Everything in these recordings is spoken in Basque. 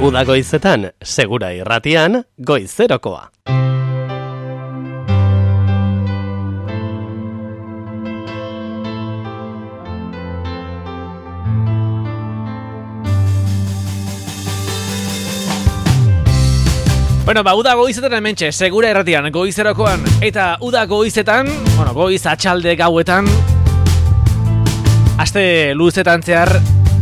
Uda goizetan, segura irratian, goizerokoa. Bueno, uda goizetan hementxe, segura irratian, goizerokoan. Eta uda goizetan, goiz atxalde gauetan, aste luzetan zehar,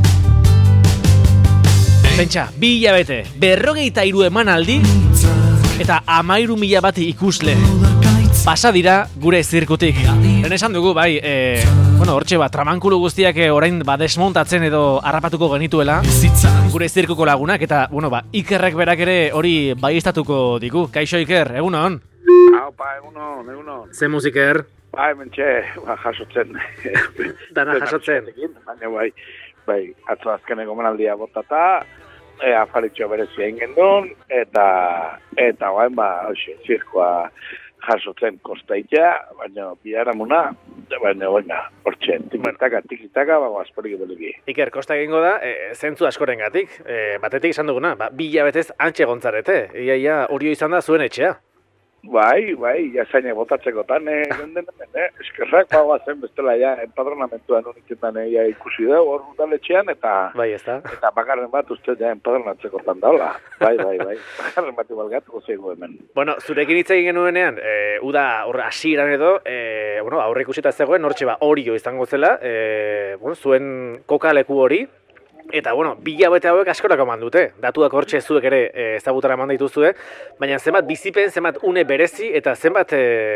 pentsa, 2 hilabete, 43 emanaldi eta 13.000 bat ikusle pasa dira gure zirkutik. Lehen esan dugu, bai, hortxe tramankulu guztiak orain desmontatzen edo harrapatuko genituela gure zirkuko lagunak, eta, Ikerrek berak ere hori baiestatuko digu. Kaixo Iker, egunon? Aupa, egunon. Ze musiker? Bai, mentxe, jasotzen. Dana jasotzen. Baina bai, atzo azkeneko emanaldia botata, afaritxo berezia ingen duen, eta guain, zirkoa jasotzen kostaitea, baina biharamuna, baina, hortxe, tikitaka, asporik belegi. Iker, kosta egingo da, zentzu askoren gatik, batetik izan duguna, 2 hilabetez antxe gontzarete, ia horio izan da zuen etxea. Bai, jasainek botatzekotan, eskerrak zen bestela enpadronamentuan uniketan ikusi dugu hor udaletxean, eta bakarren bat uste enpadronatzekotan daula. Bai, bakarren bat ibalgatuko zeigu hemen. Bueno, zurekin hitz egin genuenean, uda hasieran edo, aurre ikusita zegoen, hortxe horio izango zela, zuen kokaleku hori, eta, 2 hilabete hauek askorako eman dute. Datuak hortxe zuek ere ezagutara eman dituzue, baina zenbat bizipen, zenbat une berezi, eta zenbat,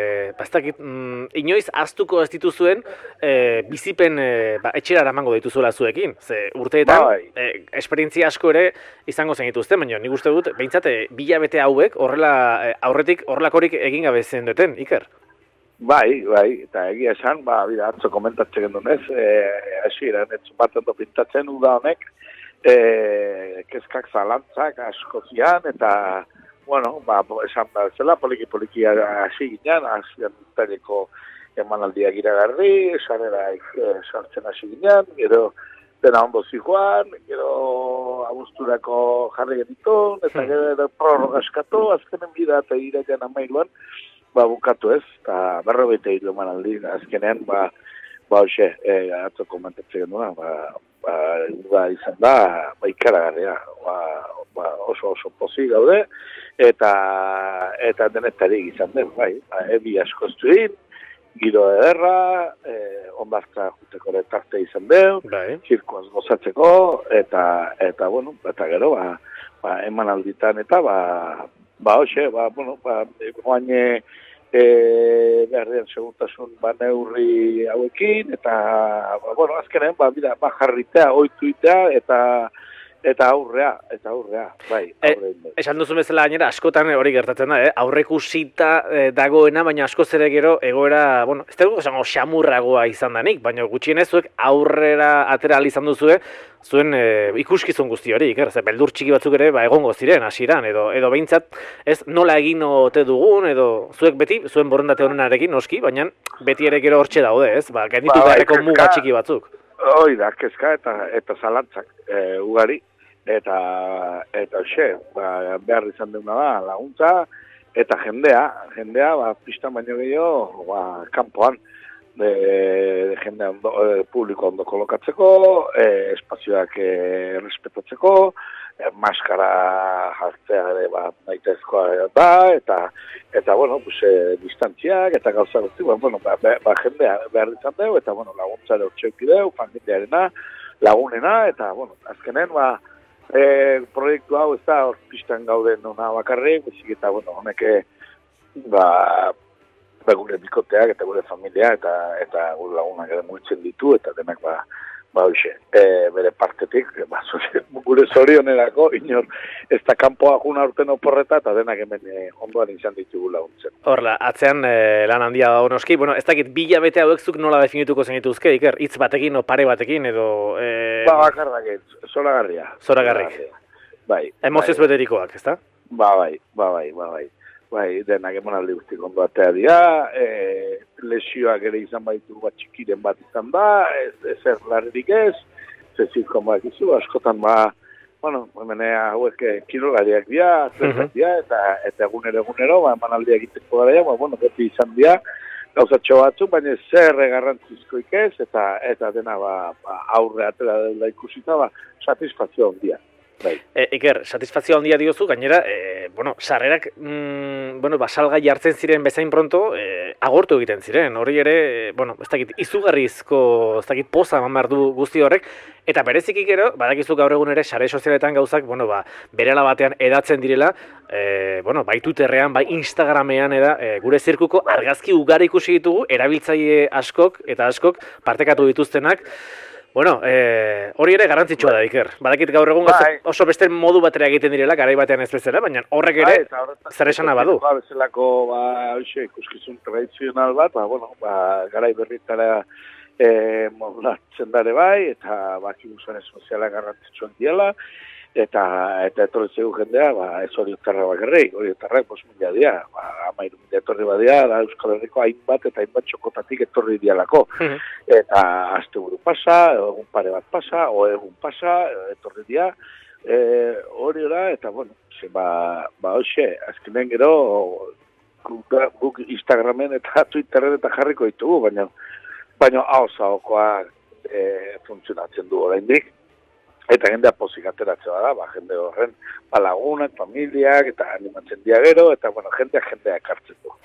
inoiz ahaztuko ez dituzuen bizipen etxerara emango dituzuela zuekin. Ze urteetan, esperientzia asko ere izango zen dituzten, baina nik uste dut, behintzat, 2 hilabete hauek aurretik horrelakorik egin gabe zen duten, Iker? Bai, eta egia esan, atzo komentatzen gendunez, hasieran bat ondo pintatzen uda honek, kezkak zalantzak asko zian, eta, esan zela, poliki hasi ginen, hasian dutarieko emanaldiak iragarri, sarreraik sartzen hasi ginen, gero dena ondo zikoan, gero abuzturako jarri genitun, eta gero prorrogaskatu, azkenen bida eta iraian amailuan, bukatu ez, eta 43 emanaldi, azkenean, hoxe, atzo komentatzen genuen, izan da, ikaragarria, oso pozik gaude, eta denetarik izan den, ebi asko estuin, giro ederra, ondartza juteko tarte izan den, zirkoaz gozatzeko, eta gero, emanalditan, eta, hoxe, guaine behar den segurtasun neurri hauekin, eta, azkenen, jarritea, oituitea, eta aurrea, bai. Esan duzu bezala gainera, askotan hori gertatzen da, aurreikusita dagoena, baina askoz ere gero egoera, ez dugu esango xamurragoa izan danik, baina gutxienez zuek aurrera atera izan duzue, zuen ikuskizun guzti hori, beldur txiki batzuk ere egongo ziren, hasieran, edo behintzat, ez nola egin ote dugun, edo zuek beti, zuen borondate honenarekin noski, baina beti ere gero hortxe daude, ez? Gainditu beharreko muga txiki batzuk. Hoi da, kezka eta zalantzak ugari, eta hoxe, behar izan deuna da, laguntza, eta jendea, pistan baino gehiago, kanpoan, de jendea publiko ondo kolokatzeko, espazioak respetatzeko, maskara jartzea ere nahitezkoa da, eta distantziak, eta gauza guzti, jendea behar izan dugu, eta laguntza ere hortxeuki dugu, familiarena, lagunena, eta azkenen, proiektu hau ez da hor pistan gauden nona bakarrik, bezik eta honek gure bikoteak eta gure familia eta gure lagunak ere mugitzen ditu, eta denak hoxe, bere partetik, gure zorionerako, inor, ez da kanpoa juna urten oporreta, eta denak hemen ondoan izan ditugu laguntzen. Horla, atzean lan handia da honoski, ez dakit 2 hilabete hauek zuk nola definituko zenituzke, Iker, hitz batekin o pare batekin, edo... Bakarrak zoragarria. Zoragarrik. Bai. Emozioz beterikoak, ez da? Bai, denak emanaldi guztik ondo atea dira, lesioak ere izan baitu txikiren bat izan da, ezer larrik ez, zezirkon bat izu, askotan bueno, hemenea hauek kirolariak dira, atletak dira, eta egunero, emanaldiak egiteko gara, bueno, beti izan dira, gauzatxo batzuk, baina zer garrantzizkoik ez, eta dena aurre atera dela ikusita, satisfazio handia. Bai. Iker, satisfazio handia diozu, gainera, sarrerak, salgai jartzen ziren bezain pronto, agortu egiten ziren. Hori ere, ez dakit, izugarrizko, ez dakit, poza eman behar du guzti horrek, eta bereziki gero, badakizu gaur egun ere, sare sozialetan gauzak, berehala batean edatzen direla, bai Twitterrean, bai Instagramean, gure zirkuko argazki ugari ikusi ditugu, erabiltzaile askok partekatu dituztenak. Hori ere garrantzitsua da, Iker. Badakit gaur egun oso beste modu batera egiten direla, garai batean ez bezala, baina horrek ere zer esana badu. Bezalako, ikuskizun tradizional bat, garai berritara modulatzen dare bai, eta bakibuzaren soziala garrantzitsuan diela, eta etorritzegu jendea, ez oriotarra bakarrik, oriotarrak 5.000 dira, 13.000 etorri badia, da Euskal Herriko hainbat eta hainbat txokotatik etorri dialako. Eta asteburu pasa, egun pare bat pasa, egun pasa, etorri dira, hori da, eta hoxe, azkenen gero, guk Instagramen eta Twitterren eta jarriko ditugu, baina hau funtzionatzen du oraindik. Eta jendea pozik ateratzea da, jende horren lagunak, familiak, eta animatzen dia gero, eta jendea ekartzen du.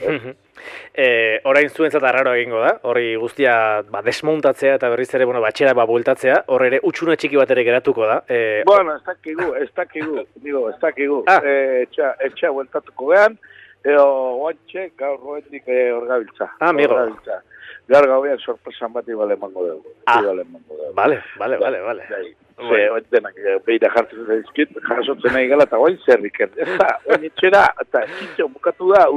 Orain zuentzat arraro egingo da, hori guztia desmontatzea eta berriz ere batxera bueltatzea, hor ere utxune txiki bat ere geratuko da. Ez dakigu. Etxea bueltatuko behan, oantxe gaur roendik hor gabiltza. Amigo. Gaur gauean sorpresan bat ibale emango dugu. Vale. Denak behira jartzen zaizkit, jasotzen nahi gala, eta guain zerrik. Ez da, oin etxera, eta txintxo bukatu da,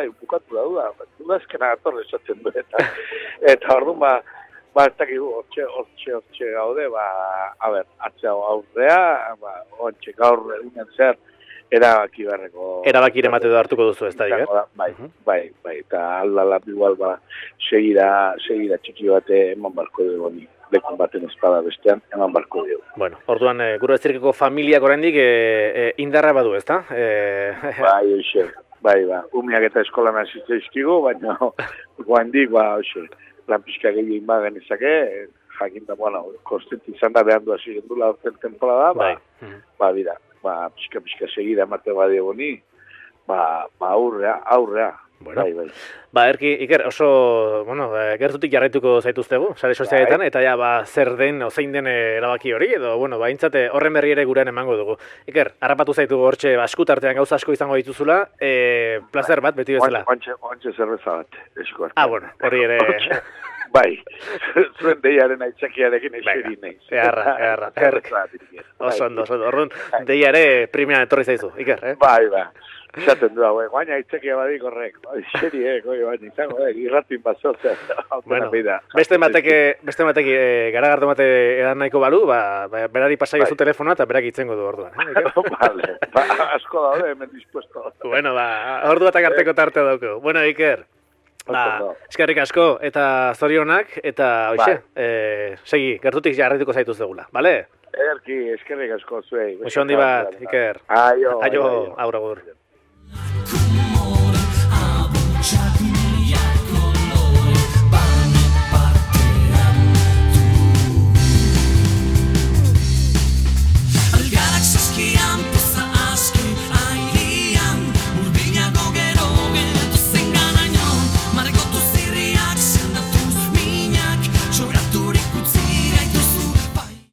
uda ezkena gatorre esatzen du. Eta orduan, ez dakigu, hortxe gaude, atzea aurrea, hortxe gaur egunen zer, erabaki berreko. Erabakire emate da hartuko duzu, ez da, Iker? Bai, eta aldala igual segira txiki bate eman barko dugu honi. Lekun baten espada bestean, eman barko dugu. Bueno, orduan, gure zirkeko familiak oraindik indarra badu, ez da? Bai, umiak eta eskolan asiste izkigu, baina guandik, lan pixka gehien bagen izake, jakin da, konstenti izan da behan du hasi gendula orten temporada, bida, pixka segida emate badi egoni, aurrea. Bueno. Erki, Iker, oso, gertutik jarraituko zaituztegu, sare sozialetan, eta zer den, zein den erabaki hori, edo, baintzate horren berri ere gurean emango dugu. Iker, harrapatu zaitugu hortxe, eskutartean gauza asko izango dituzula, placer bat, beti bezala. Oantxe zerbeza bat, esku artean. Hori ere... Bai, zuen deiaren aitzakiarekin eseri nahi. Eharra. Oso ondo. Orduan, deia ere primeran etorri zaizu, Iker, Bai. Esaten du hau, guaina aitzakia badik horrek. Eseri, baina izango, irratin basotzea. Beste batek garagardo mate edan nahiko balu, berari pasai zu telefonoa eta berak itzengo du orduan. Vale, asko daude, hemen dispuesto. Ordu batak arteko tartea dauko. Iker. Eskerrik asko, eta zorionak, eta segi, gertutik jarraituko zaituz degula, bale? Eskerrik asko zuei. Oso handi bat, Iker. Aio, aur.